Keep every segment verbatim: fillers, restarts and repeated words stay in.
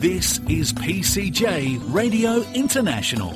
This is P C J Radio International.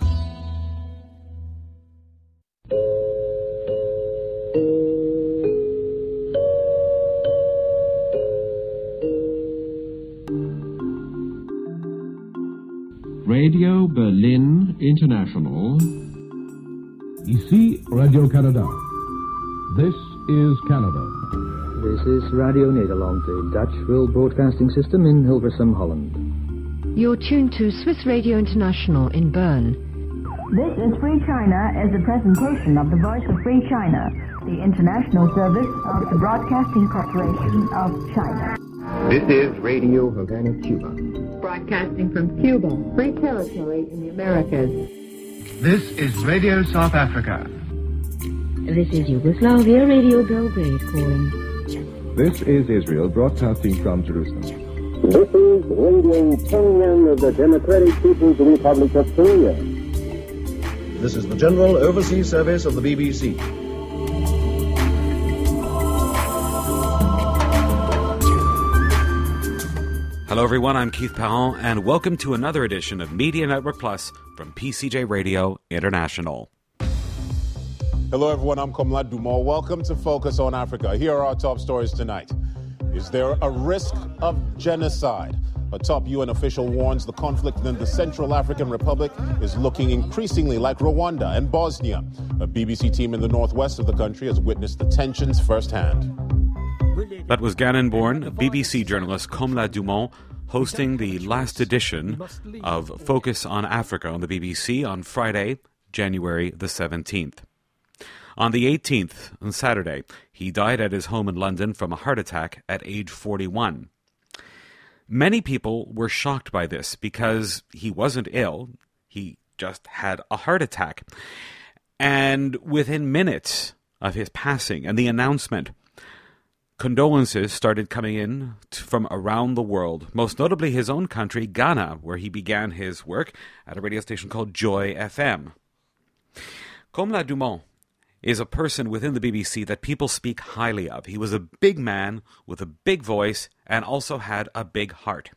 Radio Berlin International. Ici Radio Canada. This is Canada. This is Radio Nederland, the Dutch World Broadcasting System in Hilversum, Holland. You're tuned to Swiss Radio International in Bern. This is Free China as a presentation of the Voice of Free China, the international service of the Broadcasting Corporation of China. This is Radio Havana, Cuba. Broadcasting from Cuba, free territory in the Americas. This is Radio South Africa. This is Yugoslavia Radio Belgrade calling. This is Israel broadcasting from Jerusalem. This is Radio Pyongyang of the Democratic People's Republic of Korea. This is the General Overseas Service of the B B C. Hello everyone, I'm Keith Perron, and welcome to another edition of Media Network Plus from P C J Radio International. Hello everyone, I'm Komla Dumont. Welcome to Focus on Africa. Here are our top stories tonight. Is there a risk of genocide? A top U N official warns the conflict in the Central African Republic is looking increasingly like Rwanda and Bosnia. A B B C team in the northwest of the country has witnessed the tensions firsthand. That was Ghanaian-born B B C journalist Komla Dumont hosting the last edition of Focus on Africa on the B B C on Friday, January the seventeenth. On the eighteenth, on Saturday, he died at his home in London from a heart attack at age forty-one. Many people were shocked by this because he wasn't ill, he just had a heart attack. And within minutes of his passing and the announcement, condolences started coming in from around the world, most notably his own country, Ghana, where he began his work at a radio station called Joy F M. Komla Dumont is a person within the B B C that people speak highly of. He was a big man with a big voice and also had a big heart.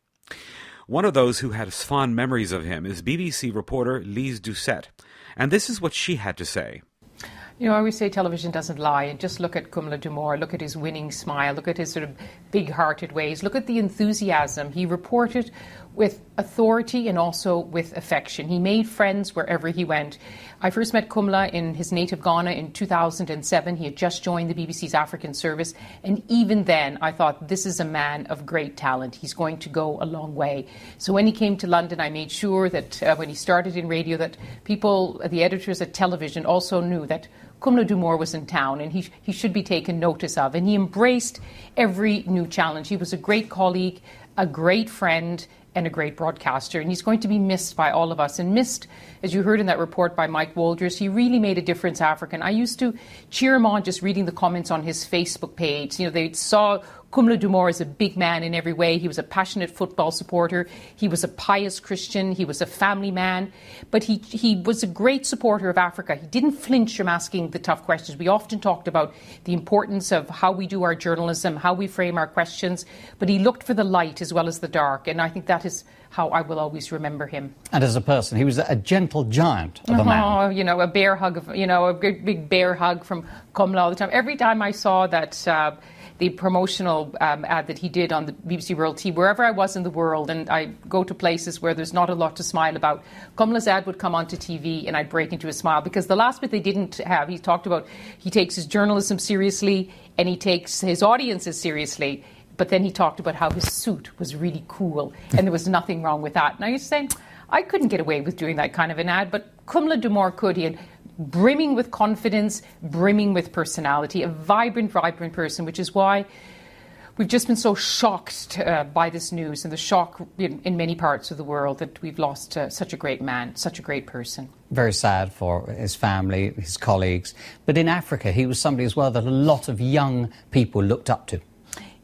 One of those who had fond memories of him is B B C reporter Lise Doucette, and this is what she had to say. You know, I always say television doesn't lie, and just look at Komla Dumont, look at his winning smile, look at his sort of big-hearted ways, look at the enthusiasm. He reported with authority and also with affection. He made friends wherever he went. I first met Komla in his native Ghana in two thousand seven. He had just joined the B B C's African service, and even then I thought, this is a man of great talent. He's going to go a long way. So when he came to London, I made sure that uh, when he started in radio, that people, the editors at television also knew that Komla Dumont was in town and he, he should be taken notice of. And he embraced every new challenge. He was a great colleague, a great friend, and a great broadcaster. And he's going to be missed by all of us. And missed, as you heard in that report by Mike Wolders, he really made a difference, African. I used to cheer him on just reading the comments on his Facebook page. You know, they saw Komla Dumont as a big man in every way. He was a passionate football supporter. He was a pious Christian. He was a family man. But he, he was a great supporter of Africa. He didn't flinch from asking the tough questions. We often talked about the importance of how we do our journalism, how we frame our questions. But he looked for the light as well as the dark. And I think that is how I will always remember him. And as a person, he was a gentle giant of a man. Oh, you know, a bear hug, of, you know, a big, big bear hug from Komla all the time. Every time I saw that... Uh, the promotional um, ad that he did on the B B C World T V, wherever I was in the world, and I go to places where there's not a lot to smile about, Komla's ad would come onto T V and I'd break into a smile, because the last bit they didn't have, he talked about he takes his journalism seriously and he takes his audiences seriously, but then he talked about how his suit was really cool and there was nothing wrong with that. And I used to say, I couldn't get away with doing that kind of an ad, but Komla Dumont could. He had brimming with confidence, brimming with personality, a vibrant, vibrant person, which is why we've just been so shocked uh, by this news and the shock in, in many parts of the world that we've lost uh, such a great man, such a great person. Very sad for his family, his colleagues. But in Africa, he was somebody as well that a lot of young people looked up to.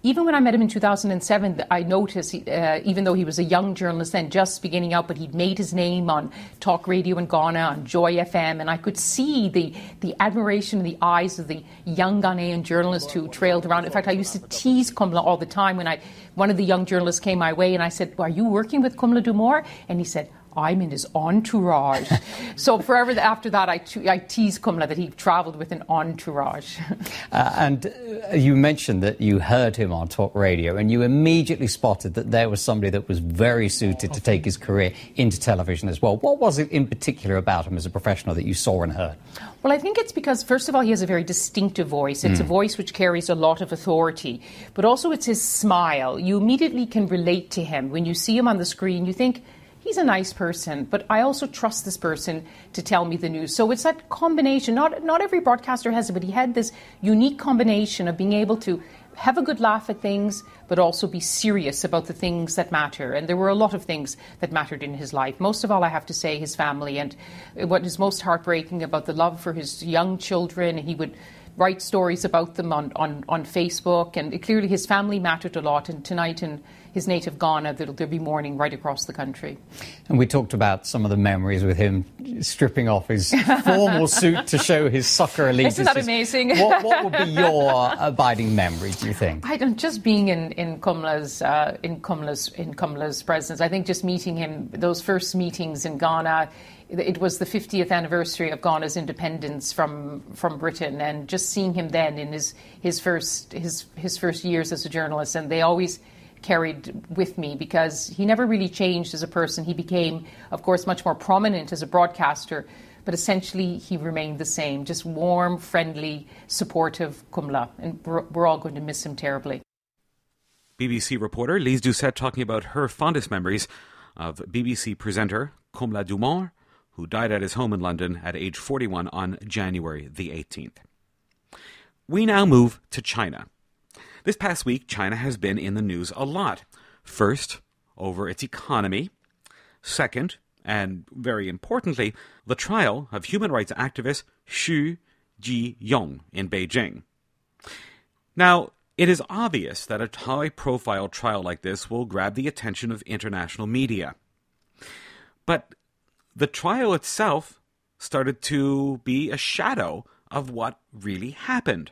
even when I met him in two thousand seven, I noticed, uh, even though he was a young journalist then, just beginning out, but he'd made his name on talk radio in Ghana, on Joy F M, and I could see the, the admiration in the eyes of the young Ghanaian journalist who trailed around. In fact, I used to tease Komla all the time when I, one of the young journalists came my way, and I said, "Are you working with Komla Dumor?" And he said, "I'm in his entourage." So forever after that, I, I teased Komla that he travelled with an entourage. uh, and uh, you mentioned that you heard him on talk radio, and you immediately spotted that there was somebody that was very suited to take his career into television as well. What was it in particular about him as a professional that you saw and heard? Well, I think it's because, first of all, he has a very distinctive voice. It's mm. a voice which carries a lot of authority, but also it's his smile. You immediately can relate to him. When you see him on the screen, you think, he's a nice person, but I also trust this person to tell me the news. So it's that combination. Not not every broadcaster has it, but he had this unique combination of being able to have a good laugh at things, but also be serious about the things that matter. And there were a lot of things that mattered in his life. Most of all, I have to say, his family. And what is most heartbreaking about the love for his young children, he would write stories about them on, on, on Facebook. And clearly his family mattered a lot. And tonight in his native Ghana, there'll, there'll be mourning right across the country. And we talked about some of the memories with him stripping off his formal suit to show his soccer allegiance. Isn't that amazing? What, what would be your abiding memory, do you think? I don't, just being in, in Komla's uh, in Komla's in Komla's presence. I think just meeting him, those first meetings in Ghana. It was the fiftieth anniversary of Ghana's independence from from Britain, and just seeing him then in his his first his his first years as a journalist, and they always carried with me because he never really changed as a person. He became, of course, much more prominent as a broadcaster, but essentially he remained the same, just warm, friendly, supportive Komla, and we're, we're all going to miss him terribly. B B C reporter Lise Doucette talking about her fondest memories of B B C presenter Komla Dumor, who died at his home in London at age forty-one on January the eighteenth. We now move to China. This past week, China has been in the news a lot. First, over its economy. Second, and very importantly, the trial of human rights activist Xu Zhiyong in Beijing. Now, it is obvious that a high-profile trial like this will grab the attention of international media. But the trial itself started to be a shadow of what really happened.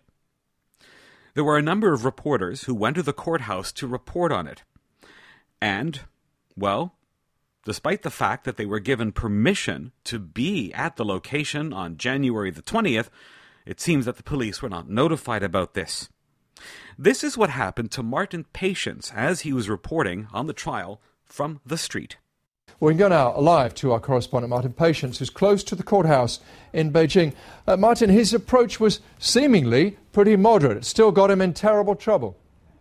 There were a number of reporters who went to the courthouse to report on it. And, well, despite the fact that they were given permission to be at the location on January the twentieth, it seems that the police were not notified about this. This is what happened to Martin Patience as he was reporting on the trial from the street. We can go now live to our correspondent Martin Patience, who's close to the courthouse in Beijing. Uh, Martin, his approach was seemingly pretty moderate. It still got him in terrible trouble.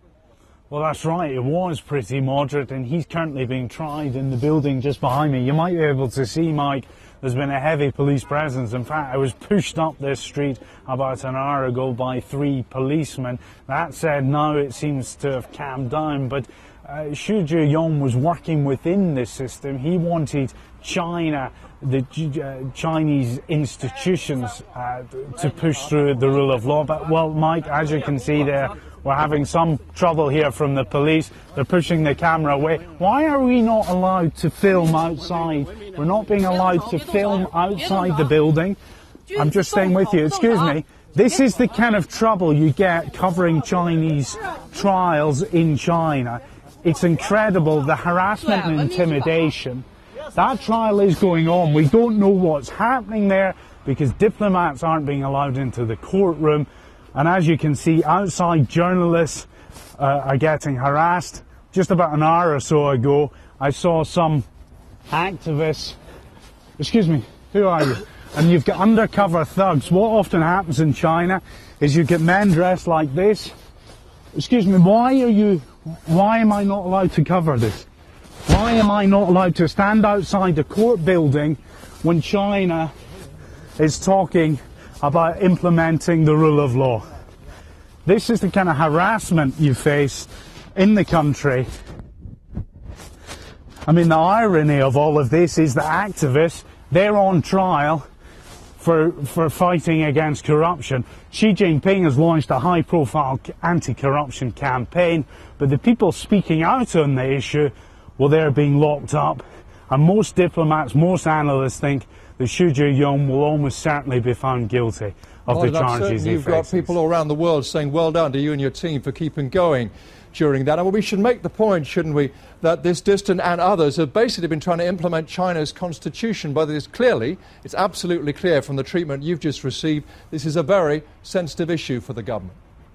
Well, that's right. It was pretty moderate, and he's currently being tried in the building just behind me. You might be able to see, Mike, there's been a heavy police presence. In fact, I was pushed up this street about an hour ago by three policemen. That said, now it seems to have calmed down, but Uh, Xu Zhiyong was working within this system. He wanted China, the uh, Chinese institutions, uh, to push through the rule of law. But, well, Mike, as you can see there, we're having some trouble here from the police. They're pushing the camera away. Why are we not allowed to film outside? We're not being allowed to film outside the building. I'm just staying with you. Excuse me. This is the kind of trouble you get covering Chinese trials in China. It's incredible, the harassment and intimidation. That trial is going on. We don't know what's happening there because diplomats aren't being allowed into the courtroom. And as you can see, outside journalists uh, are getting harassed. Just about an hour or so ago, I saw some activists. Excuse me, who are you? And you've got undercover thugs. What often happens in China is you get men dressed like this. Excuse me, why are you... Why am I not allowed to cover this? Why am I not allowed to stand outside the court building when China is talking about implementing the rule of law? This is the kind of harassment you face in the country. I mean, the irony of all of this is that activists, they're on trial for, for fighting against corruption. Xi Jinping has launched a high-profile anti-corruption campaign, but the people speaking out on the issue, well, they're being locked up. And most diplomats, most analysts think that Xu Zhiyong will almost certainly be found guilty of well, the charges he You've faces. got people all around the world saying well done to you and your team for keeping going during that. And well, we should make the point, shouldn't we, that this distant and others have basically been trying to implement China's constitution, but it is clearly, it's absolutely clear from the treatment you've just received, this is a very sensitive issue for the government.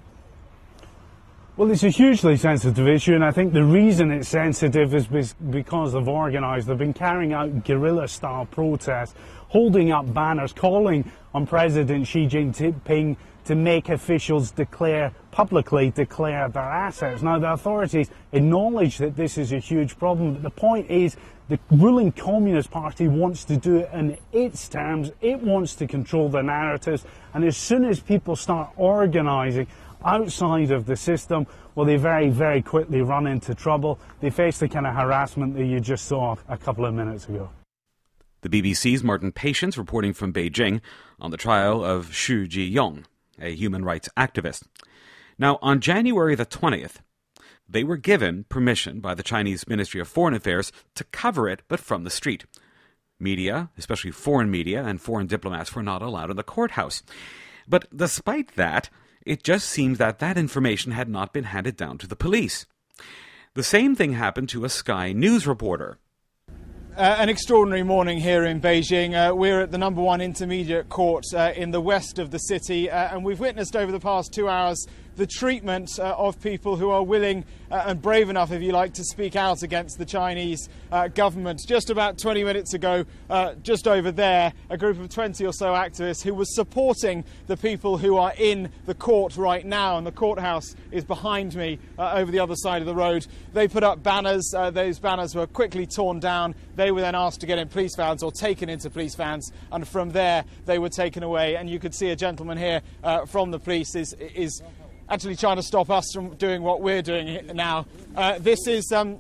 Well, it's a hugely sensitive issue, and I think the reason it's sensitive is because they've organised. They've been carrying out guerrilla-style protests, holding up banners, calling on President Xi Jinping to make officials declare, publicly declare their assets. Now, the authorities acknowledge that this is a huge problem, but the point is the ruling Communist Party wants to do it in its terms. It wants to control the narratives, and as soon as people start organising outside of the system, well, they very, very quickly run into trouble. They face the kind of harassment that you just saw a couple of minutes ago. The B B C's Martin Patience reporting from Beijing on the trial of Xu Zhiyong, a human rights activist. Now, on January the twentieth, they were given permission by the Chinese Ministry of Foreign Affairs to cover it, but from the street. Media, especially foreign media and foreign diplomats, were not allowed in the courthouse. But despite that, it just seems that that information had not been handed down to the police. The same thing happened to a Sky News reporter. Uh, an extraordinary morning here in Beijing. Uh, we're at the number one intermediate court uh, in the west of the city, uh, and we've witnessed over the past two hours the treatment uh, of people who are willing uh, and brave enough, if you like, to speak out against the Chinese uh, government. Just about twenty minutes ago, uh, just over there, a group of twenty or so activists who was supporting the people who are in the court right now, and the courthouse is behind me uh, over the other side of the road. They put up banners. Uh, those banners were quickly torn down. They were then asked to get in police vans or taken into police vans, and from there they were taken away. And you could see a gentleman here uh, from the police is is actually trying to stop us from doing what we're doing now. Uh, this is, um,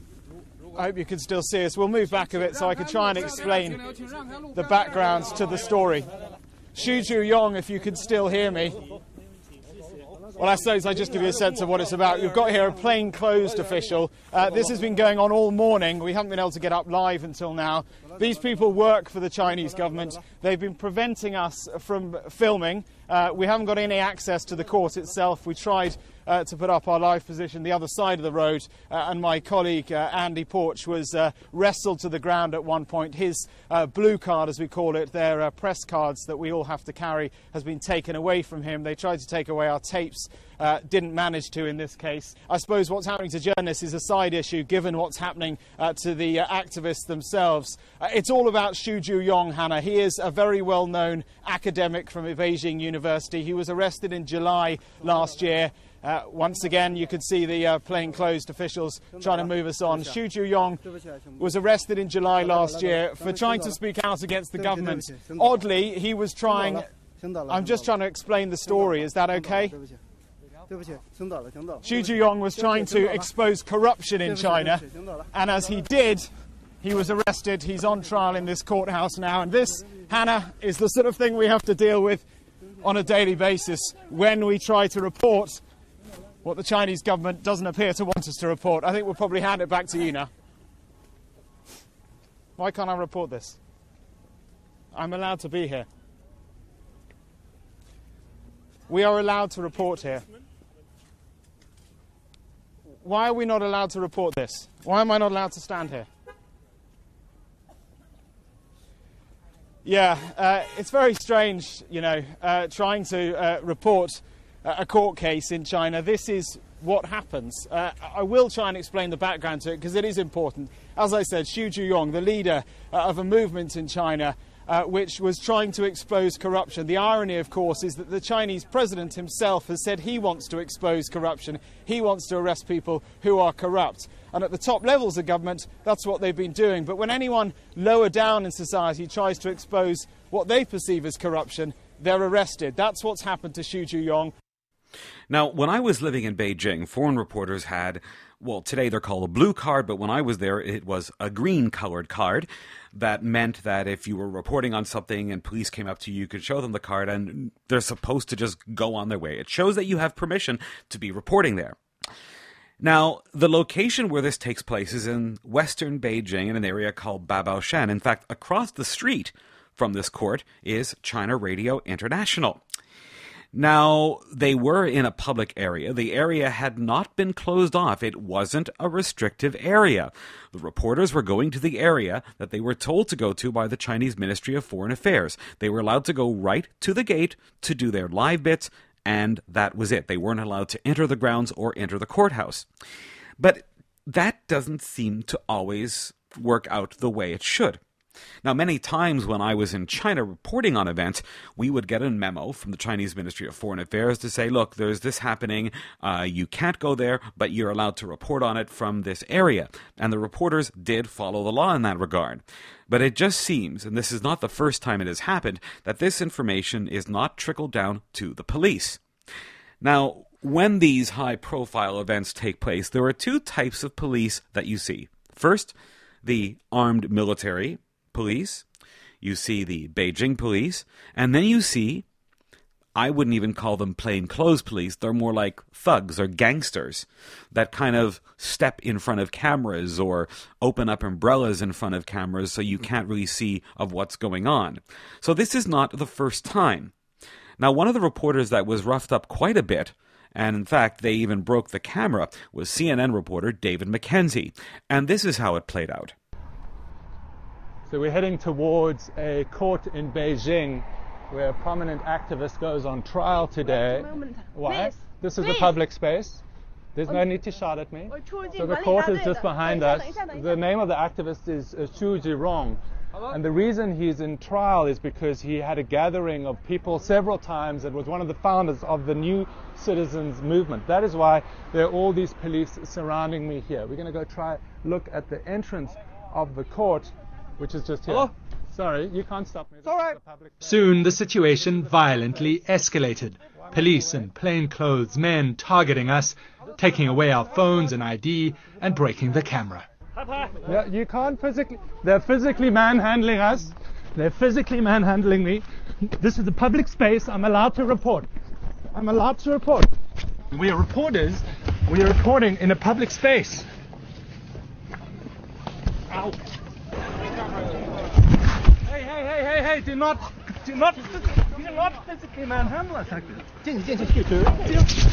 I hope you can still see us. We'll move back a bit so I can try and explain the backgrounds to the story. Xu Zhiyong, if you can still hear me. Well, I suppose I just give you a sense of what it's about. You've got here a plainclothes official. Uh, this has been going on all morning. We haven't been able to get up live until now. These people work for the Chinese government. They've been preventing us from filming. Uh, we haven't got any access to the court itself. We tried uh, to put up our live position the other side of the road, uh, and my colleague uh, Andy Porch was uh, wrestled to the ground at one point. His uh, blue card, as we call it, their uh, press cards that we all have to carry, has been taken away from him. They tried to take away our tapes. Uh, didn't manage to in this case. I suppose what's happening to journalists is a side issue given what's happening uh, to the uh, activists themselves. Uh, it's all about Xu Zhiyong, Hannah. He is a very well-known academic from Beijing University. He was arrested in July last year. Uh, once again, you could see the uh, plainclothes officials trying to move us on. Xu Zhiyong was arrested in July last year for trying to speak out against the government. Oddly, he was trying... I'm just trying to explain the story. Is that okay? Xu Zhiyong was trying to expose corruption in China, and as he did, he was arrested. He's on trial in this courthouse now, and this, Hannah, is the sort of thing we have to deal with on a daily basis when we try to report what the Chinese government doesn't appear to want us to report. I think we'll probably hand it back to you now. Why can't I report this? I'm allowed to be here. We are allowed to report here. Why are we not allowed to report this? Why am I not allowed to stand here? Yeah, uh, it's very strange, you know, uh, trying to uh, report a court case in China. This is what happens. Uh, I will try and explain the background to it because it is important. As I said, Xu Zhiyong, the leader uh, of a movement in China, Uh, which was trying to expose corruption. The irony, of course, is that the Chinese president himself has said he wants to expose corruption. He wants to arrest people who are corrupt. And at the top levels of government, that's what they've been doing. But when anyone lower down in society tries to expose what they perceive as corruption, they're arrested. That's what's happened to Xu Zhiyong. Now, when I was living in Beijing, foreign reporters had well, today they're called a blue card, but when I was there, it was a green-colored card. That meant that if you were reporting on something and police came up to you, you could show them the card, and they're supposed to just go on their way. It shows that you have permission to be reporting there. Now, the location where this takes place is in western Beijing in an area called Babaoshan. In fact, across the street from this court is China Radio International. Now, they were in a public area. The area had not been closed off. It wasn't a restrictive area. The reporters were going to the area that they were told to go to by the Chinese Ministry of Foreign Affairs. They were allowed to go right to the gate to do their live bits, and that was it. They weren't allowed to enter the grounds or enter the courthouse. But that doesn't seem to always work out the way it should. Now, many times when I was in China reporting on events, we would get a memo from the Chinese Ministry of Foreign Affairs to say, look, there's this happening, uh, you can't go there, but you're allowed to report on it from this area. And the reporters did follow the law in that regard. But it just seems, and this is not the first time it has happened, that this information is not trickled down to the police. Now, when these high-profile events take place, there are two types of police that you see. First, the armed military police, you see the Beijing police, and then you see, I wouldn't even call them plainclothes police, they're more like thugs or gangsters that kind of step in front of cameras or open up umbrellas in front of cameras so you can't really see of what's going on. So this is not the first time. Now, one of the reporters that was roughed up quite a bit, and in fact they even broke the camera, was C N N reporter David McKenzie, and this is how it played out. So we're heading towards a court in Beijing where a prominent activist goes on trial today. Why? This is a public space. There's no need to shout at me. So the court is just behind us. The name of the activist is uh, Xu Zhirong. And the reason he's in trial is because he had a gathering of people several times and was one of the founders of the New Citizens Movement. That is why there are all these police surrounding me here. We're going to go try look at the entrance of the court, which is just here. Hello? Sorry, you can't stop me. It's all right. Soon the situation violently escalated. Police and plainclothes men targeting us, taking away our phones and I D, and breaking the camera. Yeah, you can't physically... They're physically manhandling us. They're physically manhandling me. This is a public space. I'm allowed to report. I'm allowed to report. We are reporters. We are reporting in a public space. Ow. Hey, hey, hey, hey, hey, do not, do not, do not physically manhandle us like this.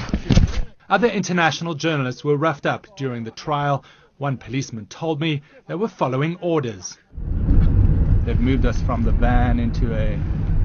Other international journalists were roughed up during the trial. One policeman told me they were following orders. They've moved us from the van into a,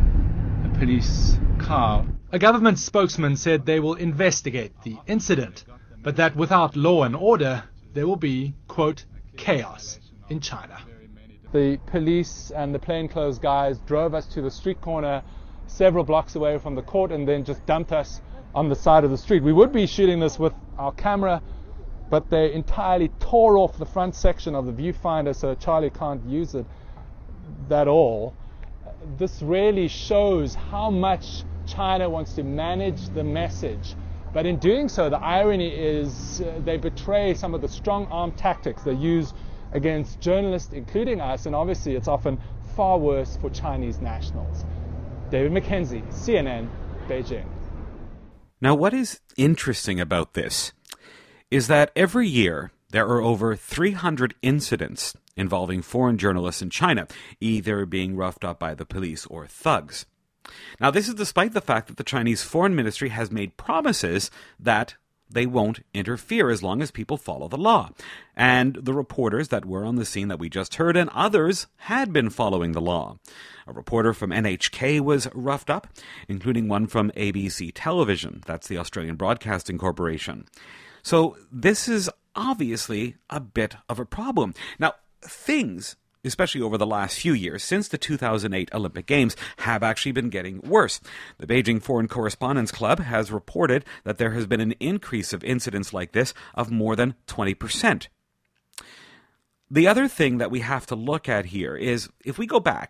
a police car. A government spokesman said they will investigate the incident, but that without law and order, there will be, quote, chaos in China. The police and the plainclothes guys drove us to the street corner several blocks away from the court and then just dumped us on the side of the street. We would be shooting this with our camera, but they entirely tore off the front section of the viewfinder so Charlie can't use it at all. This really shows how much China wants to manage the message. But in doing so, the irony is uh, they betray some of the strong arm tactics they use against journalists, including us, and obviously it's often far worse for Chinese nationals. David McKenzie, C N N, Beijing. Now, what is interesting about this is that every year there are over three hundred incidents involving foreign journalists in China, either being roughed up by the police or thugs. Now, this is despite the fact that the Chinese Foreign Ministry has made promises that they won't interfere as long as people follow the law. And the reporters that were on the scene that we just heard and others had been following the law. A reporter from N H K was roughed up, including one from A B C Television. That's the Australian Broadcasting Corporation. So this is obviously a bit of a problem. Now, things, especially over the last few years, since the two thousand eight Olympic Games, have actually been getting worse. The Beijing Foreign Correspondents Club has reported that there has been an increase of incidents like this of more than twenty percent. The other thing that we have to look at here is, if we go back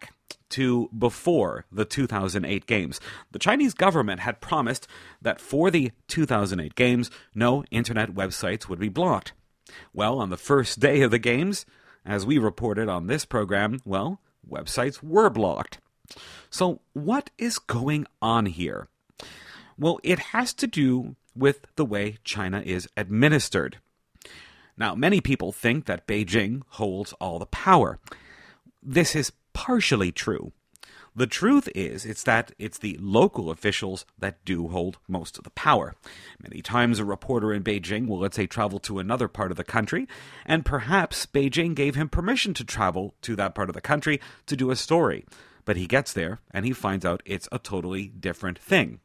to before the two thousand eight games. The Chinese government had promised that for the two thousand eight games, no internet websites would be blocked. Well, on the first day of the games, as we reported on this program, well, websites were blocked. So what is going on here? Well, it has to do with the way China is administered. Now, many people think that Beijing holds all the power. This is partially true. The truth is, it's that it's the local officials that do hold most of the power. Many times a reporter in Beijing will, let's say, travel to another part of the country, and perhaps Beijing gave him permission to travel to that part of the country to do a story. But he gets there, and he finds out it's a totally different thing.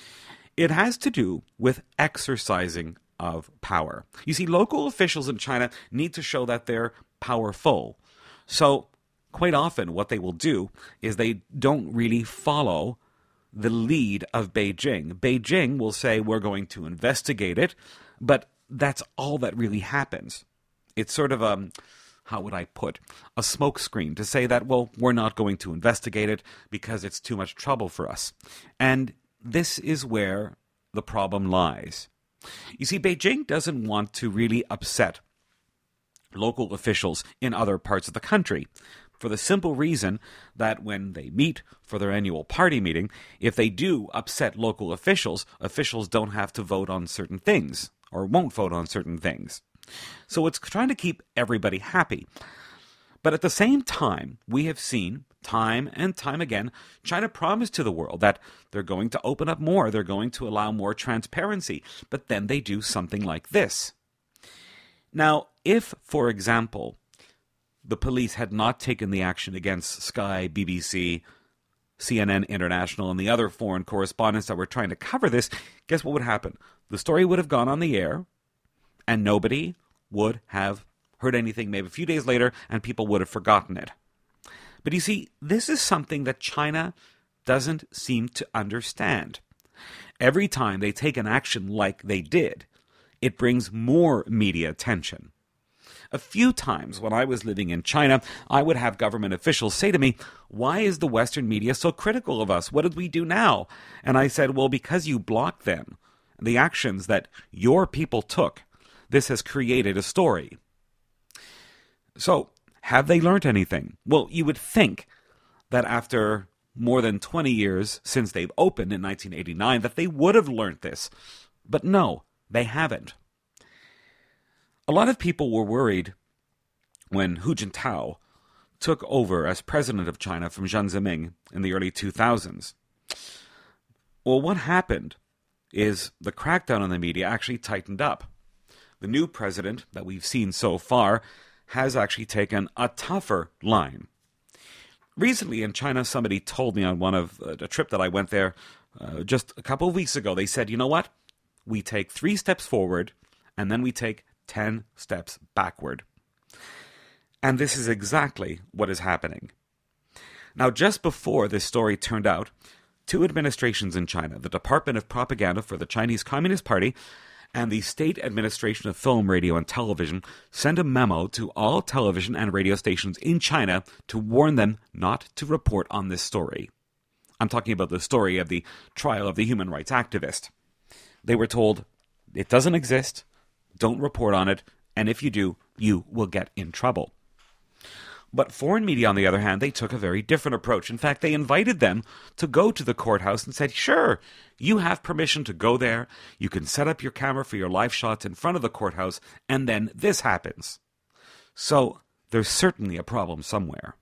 It has to do with exercising of power. You see, local officials in China need to show that they're powerful. So, quite often what they will do is they don't really follow the lead of Beijing. Beijing will say, we're going to investigate it, but that's all that really happens. It's sort of a, how would I put, a smokescreen to say that, well, we're not going to investigate it because it's too much trouble for us. And this is where the problem lies. You see, Beijing doesn't want to really upset local officials in other parts of the country, for the simple reason that when they meet for their annual party meeting, if they do upset local officials, officials don't have to vote on certain things, or won't vote on certain things. So it's trying to keep everybody happy. But at the same time, we have seen, time and time again, China promise to the world that they're going to open up more, they're going to allow more transparency, but then they do something like this. Now, if, for example, the police had not taken the action against Sky, B B C, C N N International, and the other foreign correspondents that were trying to cover this, guess what would happen? The story would have gone on the air, and nobody would have heard anything maybe a few days later, and people would have forgotten it. But you see, this is something that China doesn't seem to understand. Every time they take an action like they did, it brings more media attention. A few times when I was living in China, I would have government officials say to me, why is the Western media so critical of us? What did we do now? And I said, well, because you blocked them. The actions that your people took, this has created a story. So, have they learned anything? Well, you would think that after more than twenty years since they've opened in nineteen eighty-nine, that they would have learned this. But no, they haven't. A lot of people were worried when Hu Jintao took over as president of China from Jiang Zemin in the early two thousands. Well, what happened is the crackdown on the media actually tightened up. The new president that we've seen so far has actually taken a tougher line. Recently in China, somebody told me on one of uh, a trip that I went there uh, just a couple of weeks ago, they said, you know what? We take three steps forward and then we take ten steps backward. And this is exactly what is happening. Now, just before this story turned out, two administrations in China, the Department of Propaganda for the Chinese Communist Party and the State Administration of Film, Radio, and Television, sent a memo to all television and radio stations in China to warn them not to report on this story. I'm talking about the story of the trial of the human rights activist. They were told, it doesn't exist, don't report on it, and if you do, you will get in trouble. But foreign media, on the other hand, they took a very different approach. In fact, they invited them to go to the courthouse and said, sure, you have permission to go there. You can set up your camera for your live shots in front of the courthouse, and then this happens. So there's certainly a problem somewhere.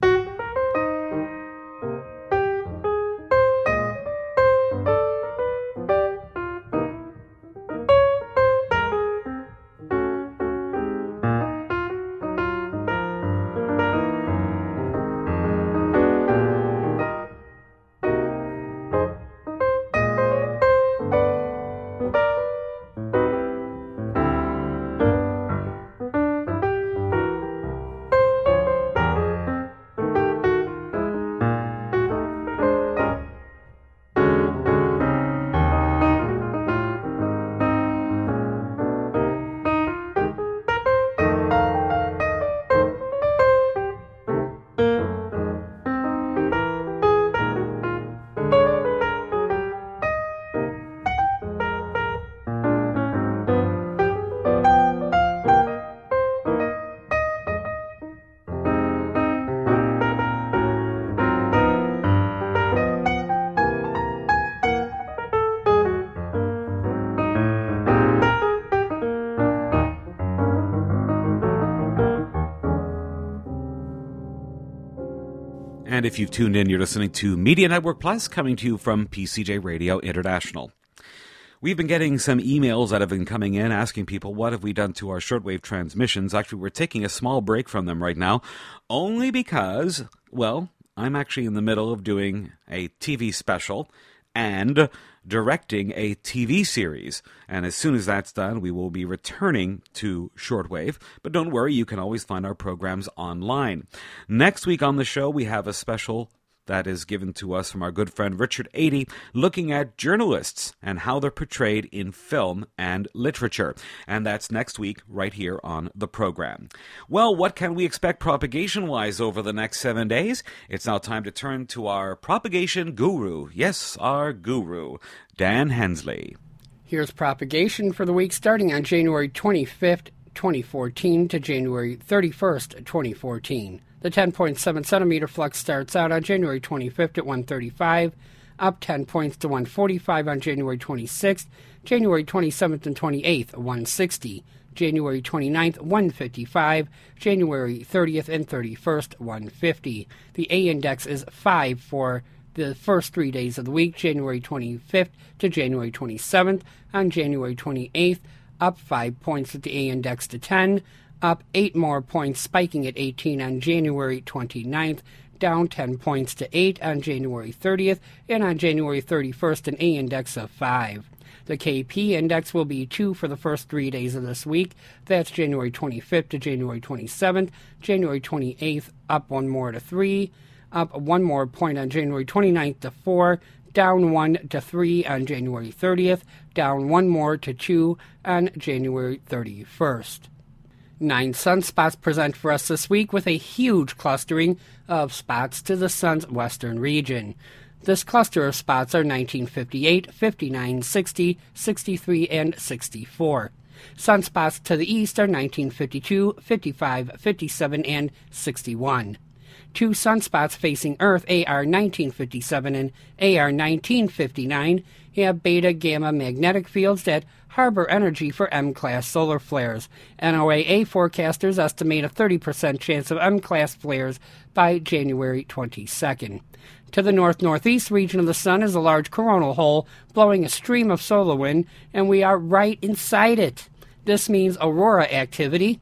And if you've tuned in, you're listening to Media Network Plus, coming to you from P C J Radio International. We've been getting some emails that have been coming in asking people, what have we done to our shortwave transmissions? Actually, we're taking a small break from them right now, only because, well, I'm actually in the middle of doing a T V special and directing a T V series. And as soon as that's done, we will be returning to shortwave. But don't worry, you can always find our programs online. Next week on the show, we have a special that is given to us from our good friend Richard Adey, looking at journalists and how they're portrayed in film and literature. And that's next week right here on the program. Well, what can we expect propagation-wise over the next seven days? It's now time to turn to our propagation guru. Yes, our guru, Dan Hensley. Here's propagation for the week starting on January twenty-fifth, twenty fourteen to January thirty-first, twenty fourteen. The ten point seven centimeter flux starts out on January twenty-fifth at one thirty-five, up ten points to one forty-five on January twenty-sixth, January twenty-seventh and twenty-eighth, one sixty, January twenty-ninth, one fifty-five, January thirtieth and thirty-first, one fifty. The A index is five for the first three days of the week, January twenty-fifth to January twenty-seventh. On January twenty-eighth, up five points with the A index to ten, up eight more points, spiking at eighteen on January twenty-ninth, down ten points to eight on January thirtieth, and on January thirty-first, an A index of five. The K P index will be two for the first three days of this week. That's January twenty-fifth to January twenty-seventh, January twenty-eighth, up one more to three, up one more point on January twenty-ninth to four, down one to three on January thirtieth, down one more to two on January thirty-first. Nine sunspots present for us this week with a huge clustering of spots to the sun's western region. This cluster of spots are nineteen fifty-eight, fifty-nine, sixty, sixty-three, and sixty-four. Sunspots to the east are nineteen fifty-two, fifty-five, fifty-seven, and sixty-one. Two sunspots facing Earth, A R nineteen fifty-seven and A R nineteen fifty-nine, have beta-gamma magnetic fields that harbor energy for M-class solar flares. N O A A forecasters estimate a thirty percent chance of M-class flares by January twenty-second. To the north-northeast region of the sun is a large coronal hole blowing a stream of solar wind, and we are right inside it. This means aurora activity.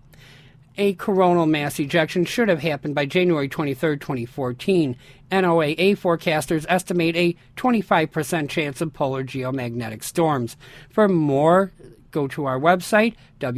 A coronal mass ejection should have happened by January twenty-third, twenty fourteen. N O A A forecasters estimate a twenty-five percent chance of polar geomagnetic storms. For more, go to our website,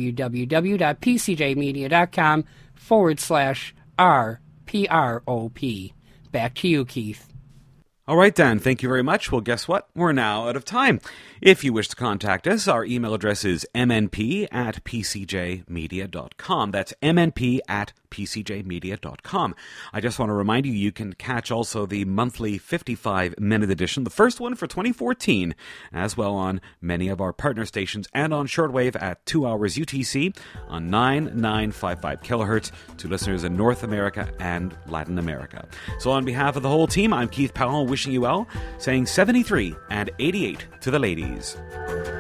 www.pcjmedia.com forward slash R P R O P. Back to you, Keith. All right, Dan, thank you very much. Well, guess what? We're now out of time. If you wish to contact us, our email address is m n p at p c j media dot com. That's m n p at p c j media dot com. I just want to remind you, you can catch also the monthly fifty-five minute edition, the first one for twenty fourteen, as well on many of our partner stations and on shortwave at two hours U T C on nine nine five five kilohertz to listeners in North America and Latin America. So on behalf of the whole team, I'm Keith Powell, wishing you well, saying seventy-three and eighty-eight to the ladies.